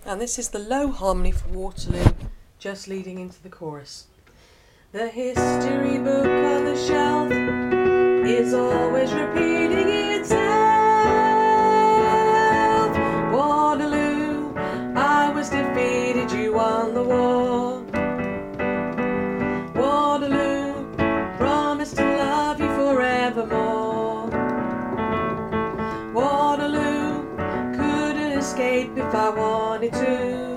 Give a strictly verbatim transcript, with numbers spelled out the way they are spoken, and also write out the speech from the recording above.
And this is the low harmony for Waterloo, just leading into the chorus. The history book on the shelf is always repeating itself. Waterloo, I was defeated, you won the war. Waterloo, promised to love you forevermore. Waterloo, couldn't escape if I wanted to.